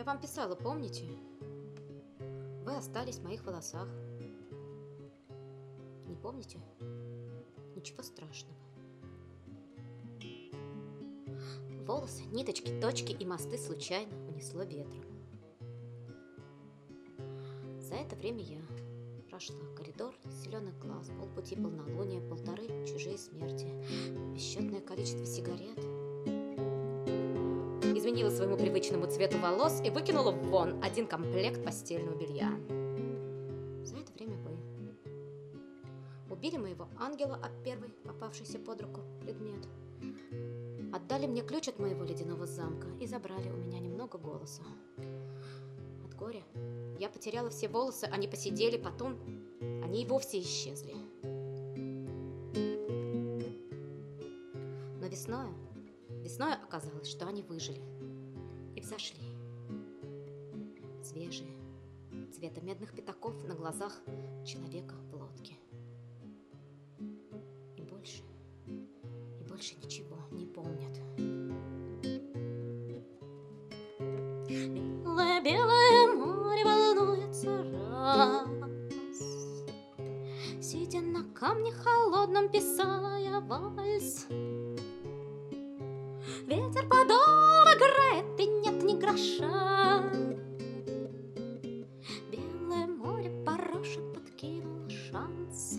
Я вам писала, помните? Вы остались в моих волосах. Не помните? Ничего страшного. Волосы, ниточки, точки и мосты случайно унесло ветром. За это время я прошла коридор зеленых глаз, полпути полнолуния, полторы чужие смерти, бесчетное количество сигарет. Изменила своему привычному цвету волос и выкинула вон один комплект постельного белья. За это время вы убили моего ангела об первый попавшийся под руку предмет, отдали мне ключ от моего ледяного замка и забрали у меня немного голоса. От горя я потеряла все волосы, они поседели, потом они и вовсе исчезли. Но весною оказалось, что они выжили и взошли. Свежие, цвета медных пятаков на глазах человека в лодке. И больше ничего не помнят. Белое море волнуется раз. Сидя на камне холодном, писала я вальс. Ветер подол играет, и нет ни гроша. Белое море порошек подкинул шанс.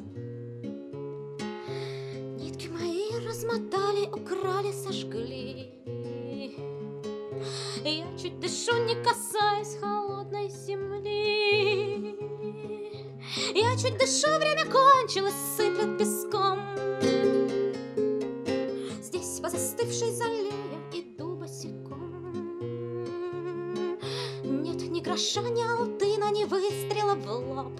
Нитки мои размотали, украли, сожгли. Я чуть дышу, не касаясь холодной земли. Я чуть дышу, время кончилось, сыплет песком. Здесь по застывшей зале я иду босиком. Нет ни гроша, ни алтына, ни выстрела в лоб.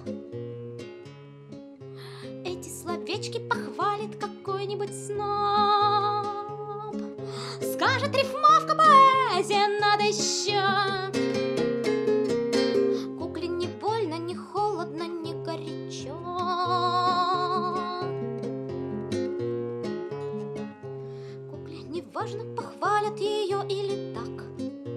Эти словечки похвалит какой-нибудь сноб. Скажет рифмовка, поэзия, надо еще. Кукле не больно, не холодно, не горячо. Кукле не важно, похвалят ее или так.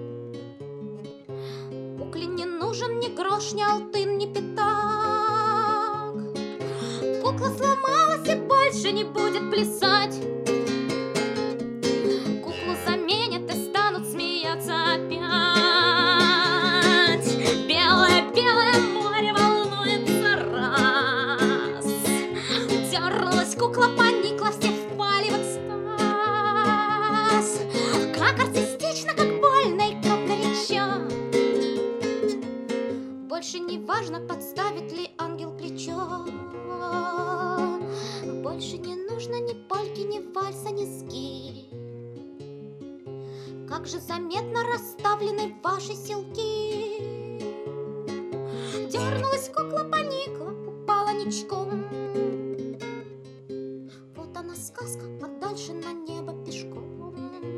Кукле не нужен ни грош, ни алтын, ни пятак. Кукла сломалась и больше не будет плясать. Куклу заменят и станут смеяться опять. Белое море волнуется раз. Дернулась кукла, поникла, все впали в экстаз. Как артистично, как больно и как горячо. Больше не важно, подставит ли ангел плечо. Больше не нужно ни польки, ни вальса, ни ски. Как же заметно расставлены ваши селки. Дернулась кукла, поникла, упала ничком. Вот она сказка, а дальше на небо пешком.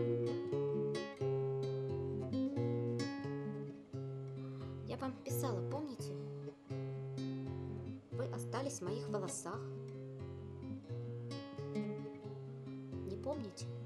Я вам писала, помните? Вы остались в моих волосах. Не помните?